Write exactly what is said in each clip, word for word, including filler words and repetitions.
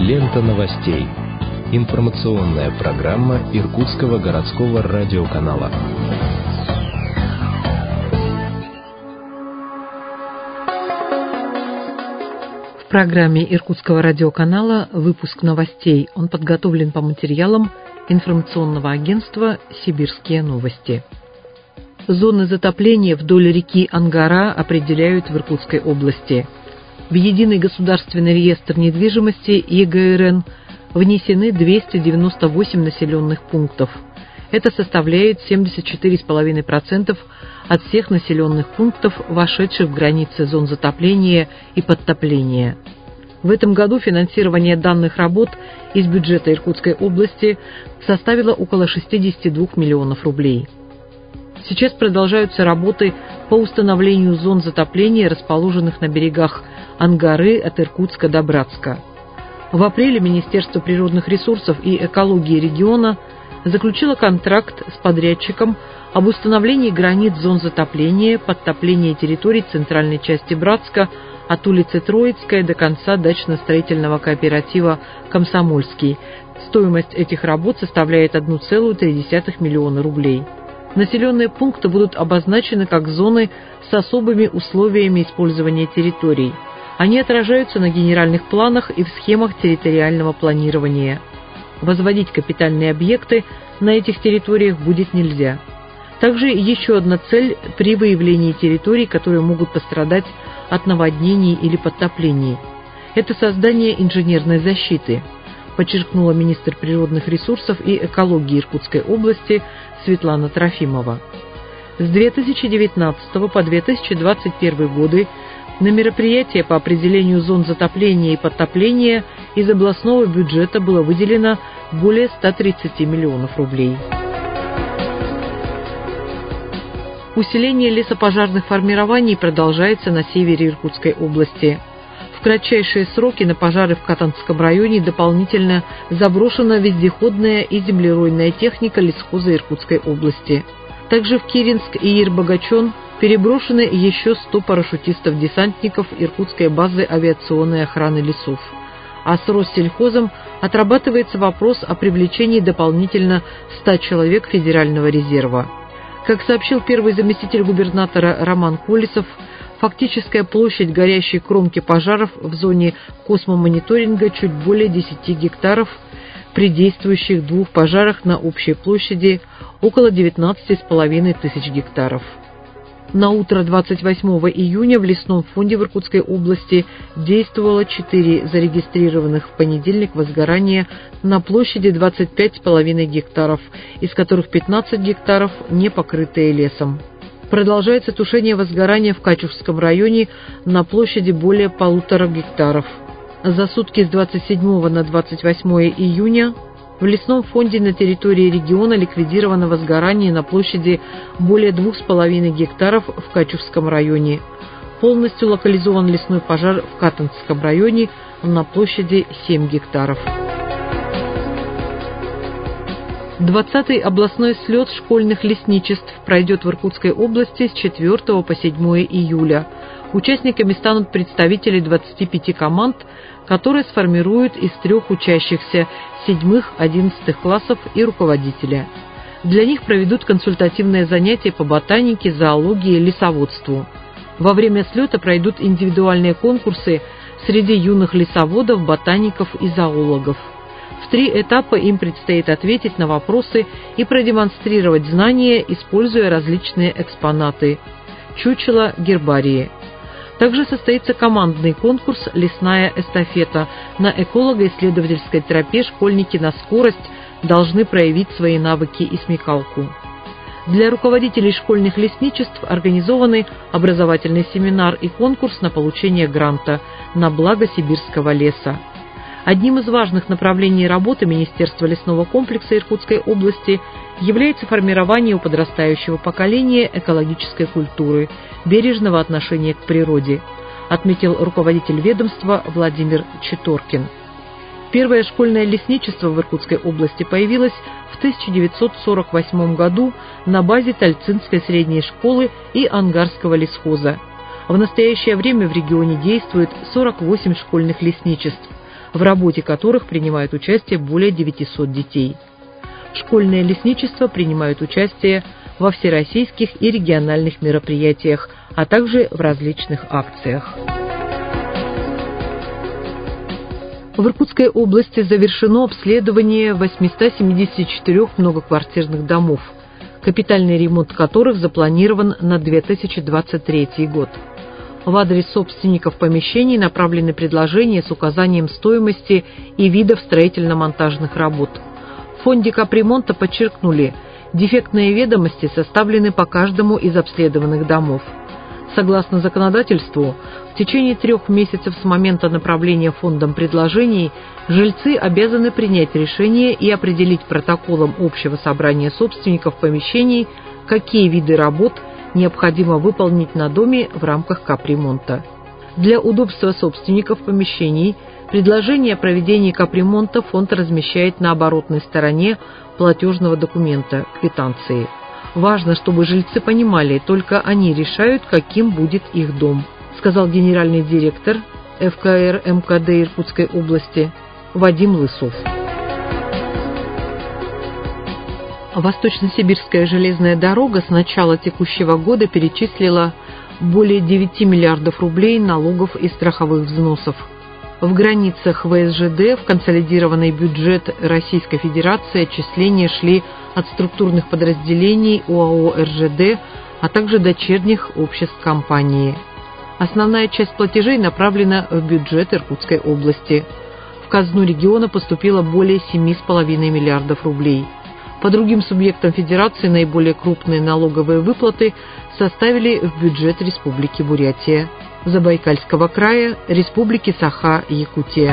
Лента новостей. Информационная программа Иркутского городского радиоканала. В программе Иркутского радиоканала выпуск новостей. Он подготовлен по материалам информационного агентства «Сибирские новости». Зоны затопления вдоль реки Ангара определяют в Иркутской области. В Единый государственный реестр недвижимости Е Г Р Н внесены двести девяносто восемь населенных пунктов. Это составляет семьдесят четыре целых пять десятых процента от всех населенных пунктов, вошедших в границы зон затопления и подтопления. В этом году финансирование данных работ из бюджета Иркутской области составило около шестьдесят два миллионов рублей. Сейчас продолжаются работы по установлению зон затопления, расположенных на берегах Ангары от Иркутска до Братска. В апреле Министерство природных ресурсов и экологии региона заключило контракт с подрядчиком об установлении границ зон затопления, подтопления территорий центральной части Братска от улицы Троицкая до конца дачно-строительного кооператива «Комсомольский». Стоимость этих работ составляет одна целая три десятых миллиона рублей. Населенные пункты будут обозначены как зоны с особыми условиями использования территорий. Они отражаются на генеральных планах и в схемах территориального планирования. Возводить капитальные объекты на этих территориях будет нельзя. Также еще одна цель при выявлении территорий, которые могут пострадать от наводнений или подтоплений. Это создание инженерной защиты, подчеркнула министр природных ресурсов и экологии Иркутской области Светлана Трофимова. С две тысячи девятнадцатого по две тысячи двадцать первый годы на мероприятия по определению зон затопления и подтопления из областного бюджета было выделено более ста тридцати миллионов рублей. Усиление лесопожарных формирований продолжается на севере Иркутской области. В кратчайшие сроки на пожары в Катанском районе дополнительно заброшена вездеходная и землеройная техника лесхоза Иркутской области. Также в Киренск и Ербогачон переброшены еще сто парашютистов-десантников Иркутской базы авиационной охраны лесов. А с Россельхозом отрабатывается вопрос о привлечении дополнительно ста человек Федерального резерва. Как сообщил первый заместитель губернатора Роман Колесов, фактическая площадь горящей кромки пожаров в зоне космомониторинга чуть более десяти гектаров, при действующих двух пожарах на общей площади около девятнадцати с половиной тысяч гектаров. На утро двадцать восьмого июня в лесном фонде в Иркутской области действовало четыре зарегистрированных в понедельник возгорания на площади двадцать пять с половиной гектаров, из которых пятнадцать гектаров не покрытые лесом. Продолжается тушение возгорания в Качушском районе на площади более полутора гектаров. За сутки с двадцать седьмого на двадцать восьмое июня в лесном фонде на территории региона ликвидировано возгорание на площади более двух с половиной гектаров в Качушском районе. Полностью локализован лесной пожар в Катанском районе на площади семь гектаров. двадцатый областной слет школьных лесничеств пройдет в Иркутской области с четвёртого по седьмое июля. Участниками станут представители двадцати пяти команд, которые сформируют из трех учащихся седьмых-одиннадцатых классов и руководителя. Для них проведут консультативные занятия по ботанике, зоологии и лесоводству. Во время слета пройдут индивидуальные конкурсы среди юных лесоводов, ботаников и зоологов. В три этапа им предстоит ответить на вопросы и продемонстрировать знания, используя различные экспонаты – чучела, гербарии. Также состоится командный конкурс «Лесная эстафета». На эколого-исследовательской тропе школьники на скорость должны проявить свои навыки и смекалку. Для руководителей школьных лесничеств организованы образовательный семинар и конкурс на получение гранта на благо сибирского леса. Одним из важных направлений работы Министерства лесного комплекса Иркутской области является формирование у подрастающего поколения экологической культуры, бережного отношения к природе, отметил руководитель ведомства Владимир Читоркин. Первое школьное лесничество в Иркутской области появилось в тысяча девятьсот сорок восьмом году на базе Тальцинской средней школы и Ангарского лесхоза. В настоящее время в регионе действует сорок восемь школьных лесничеств. в работе которых принимают участие более девятисот детей. Школьное лесничество принимает участие во всероссийских и региональных мероприятиях, а также в различных акциях. В Иркутской области завершено обследование восьмисот семидесяти четырёх многоквартирных домов, капитальный ремонт которых запланирован на две тысячи двадцать третий год. В адрес собственников помещений направлены предложения с указанием стоимости и видов строительно-монтажных работ. В фонде капремонта подчеркнули, дефектные ведомости составлены по каждому из обследованных домов. Согласно законодательству, в течение трех месяцев с момента направления фондом предложений жильцы обязаны принять решение и определить протоколом общего собрания собственников помещений, какие виды работ необходимо выполнить на доме в рамках капремонта. Для удобства собственников помещений предложение о проведении капремонта фонд размещает на оборотной стороне платежного документа – квитанции. Важно, чтобы жильцы понимали, только они решают, каким будет их дом, сказал генеральный директор эф ка эр эм ка дэ Иркутской области Вадим Лысов. Восточно-сибирская железная дорога с начала текущего года перечислила более девяти миллиардов рублей налогов и страховых взносов. В границах вэ эс жэ дэ в консолидированный бюджет Российской Федерации отчисления шли от структурных подразделений о а о эр жэ дэ, а также дочерних обществ компании. Основная часть платежей направлена в бюджет Иркутской области. В казну региона поступило более семи с половиной миллиардов рублей. По другим субъектам Федерации наиболее крупные налоговые выплаты составили в бюджет Республики Бурятия, Забайкальского края, Республики Саха-Якутия.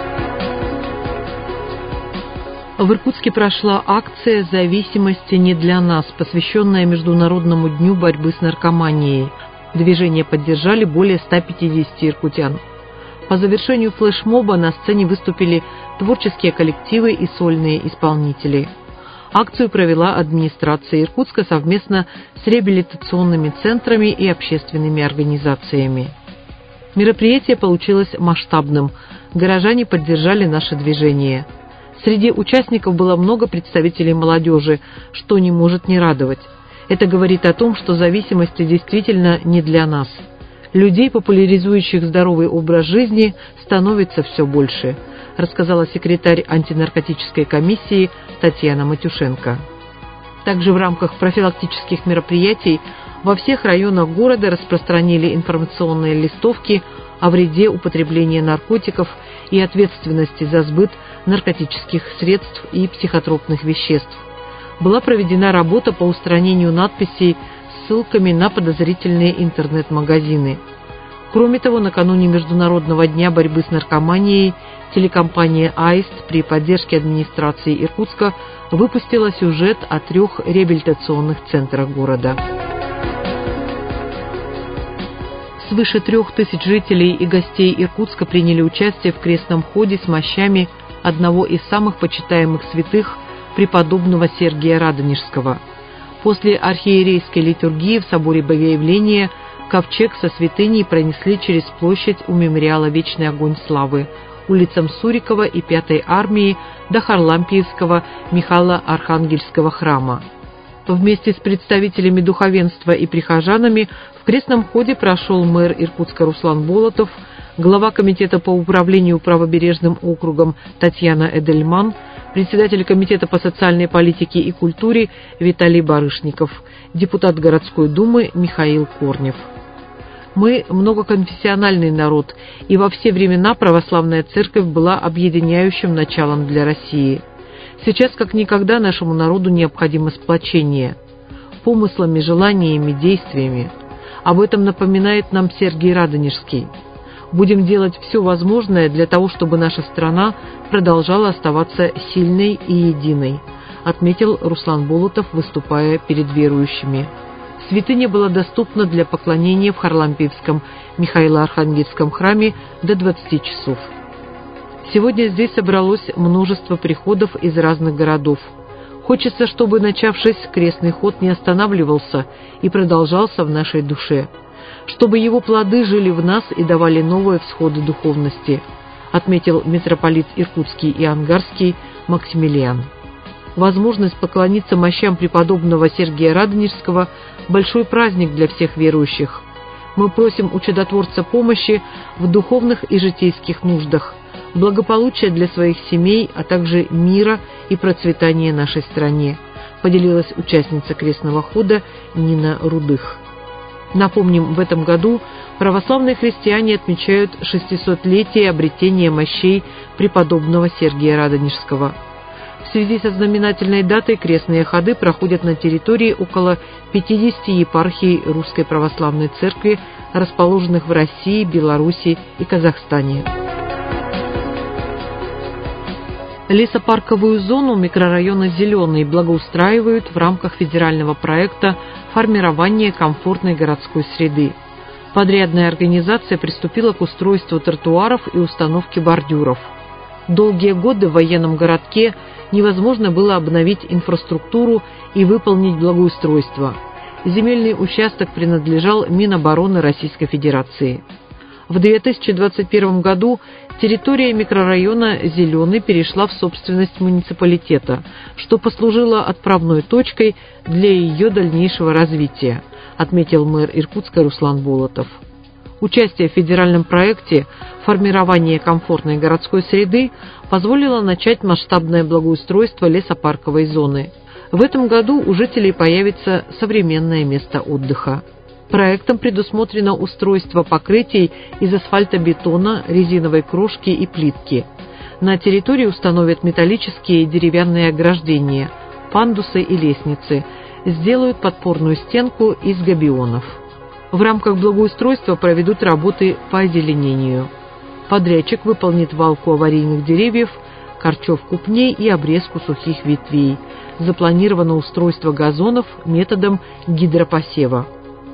В Иркутске прошла акция «Зависимости не для нас», посвященная Международному дню борьбы с наркоманией. Движение поддержали более ста пятидесяти иркутян. По завершению флешмоба на сцене выступили творческие коллективы и сольные исполнители. Акцию провела администрация Иркутска совместно с реабилитационными центрами и общественными организациями. Мероприятие получилось масштабным. Горожане поддержали наше движение. Среди участников было много представителей молодежи, что не может не радовать. Это говорит о том, что зависимости действительно не для нас. Людей, популяризующих здоровый образ жизни, становится все больше, рассказала секретарь антинаркотической комиссии Татьяна Матюшенко. Также в рамках профилактических мероприятий во всех районах города распространили информационные листовки о вреде употребления наркотиков и ответственности за сбыт наркотических средств и психотропных веществ. Была проведена работа по устранению надписей с ссылками на подозрительные интернет-магазины. Кроме того, накануне Международного дня борьбы с наркоманией телекомпания «Аист» при поддержке администрации Иркутска выпустила сюжет о трех реабилитационных центрах города. Свыше трех тысяч жителей и гостей Иркутска приняли участие в крестном ходе с мощами одного из самых почитаемых святых преподобного Сергия Радонежского. После архиерейской литургии в соборе Богоявления ковчег со святыней пронесли через площадь у мемориала «Вечный огонь славы», улицам Сурикова и Пятой армии до Харлампиевского Михаила Архангельского храма. Вместе с представителями духовенства и прихожанами в крестном ходе прошел мэр Иркутска Руслан Болотов, глава комитета по управлению правобережным округом Татьяна Эдельман, председатель комитета по социальной политике и культуре Виталий Барышников, депутат городской думы Михаил Корнев. Мы многоконфессиональный народ, и во все времена православная церковь была объединяющим началом для России. Сейчас как никогда нашему народу необходимо сплочение. Помыслами, желаниями, действиями. Об этом напоминает нам Сергий Радонежский. Будем делать все возможное для того, чтобы наша страна продолжала оставаться сильной и единой, отметил Руслан Болотов, выступая перед верующими. Святыня была доступна для поклонения в Харлампиевском Михаило-Архангельском храме до двадцати часов. Сегодня здесь собралось множество приходов из разных городов. Хочется, чтобы начавшись крестный ход не останавливался и продолжался в нашей душе, чтобы его плоды жили в нас и давали новые всходы духовности. отметил митрополит Иркутский и Ангарский Максимилиан. Возможность поклониться мощам преподобного Сергия Радонежского – большой праздник для всех верующих. Мы просим у Чудотворца помощи в духовных и житейских нуждах, благополучия для своих семей, а также мира и процветания нашей стране, поделилась участница крестного хода Нина Рудых. Напомним, в этом году православные христиане отмечают шестисотлетие обретения мощей преподобного Сергия Радонежского. В связи со знаменательной датой крестные ходы проходят на территории около пятидесяти епархий Русской Православной Церкви, расположенных в России, Беларуси и Казахстане. Лесопарковую зону микрорайона «Зеленый» благоустраивают в рамках федерального проекта «Формирование комфортной городской среды». Подрядная организация приступила к устройству тротуаров и установке бордюров. Долгие годы в военном городке невозможно было обновить инфраструктуру и выполнить благоустройство. Земельный участок принадлежал Минобороны Российской Федерации. В две тысячи двадцать первом году территория микрорайона «Зеленый» перешла в собственность муниципалитета, что послужило отправной точкой для ее дальнейшего развития, отметил мэр Иркутска Руслан Болотов. Участие в федеральном проекте «Формирование комфортной городской среды» позволило начать масштабное благоустройство лесопарковой зоны. В этом году у жителей появится современное место отдыха. Проектом предусмотрено устройство покрытий из асфальтобетона, резиновой крошки и плитки. На территории установят металлические и деревянные ограждения, пандусы и лестницы, сделают подпорную стенку из габионов. В рамках благоустройства проведут работы по озеленению. Подрядчик выполнит валку аварийных деревьев, корчевку пней и обрезку сухих ветвей. Запланировано устройство газонов методом гидропосева.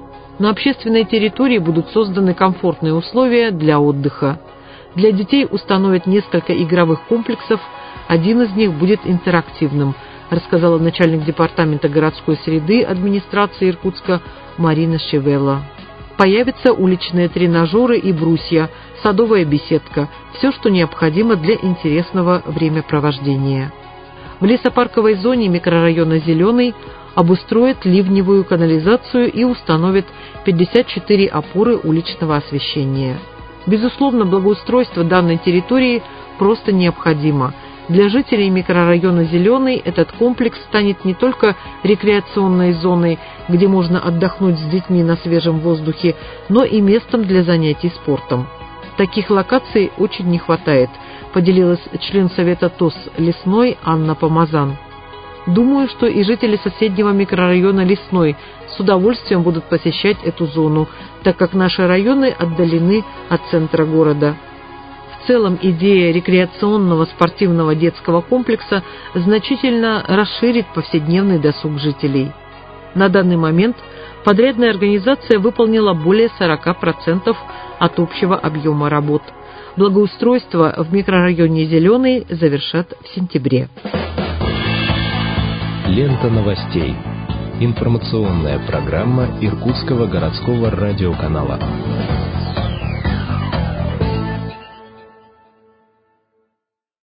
На общественной территории будут созданы комфортные условия для отдыха. Для детей установят несколько игровых комплексов, один из них будет интерактивным, рассказала начальник департамента городской среды администрации Иркутска Марина Шевелла. Появятся уличные тренажеры и брусья, садовая беседка, все, что необходимо для интересного времяпровождения. В лесопарковой зоне микрорайона «Зеленый» обустроят ливневую канализацию и установят пятьдесят четыре опоры уличного освещения. Безусловно, благоустройство данной территории просто необходимо. Для жителей микрорайона «Зеленый» этот комплекс станет не только рекреационной зоной, где можно отдохнуть с детьми на свежем воздухе, но и местом для занятий спортом. Таких локаций очень не хватает, поделилась член Совета ТОС «Лесной» Анна Помазан. Думаю, что и жители соседнего микрорайона «Лесной» с удовольствием будут посещать эту зону, так как наши районы отдалены от центра города. В целом, идея рекреационного спортивного детского комплекса значительно расширит повседневный досуг жителей. На данный момент подрядная организация выполнила более сорока процентов от общего объема работ. Благоустройство в микрорайоне «Зеленый» завершат в сентябре. Лента новостей. Информационная программа Иркутского городского радиоканала.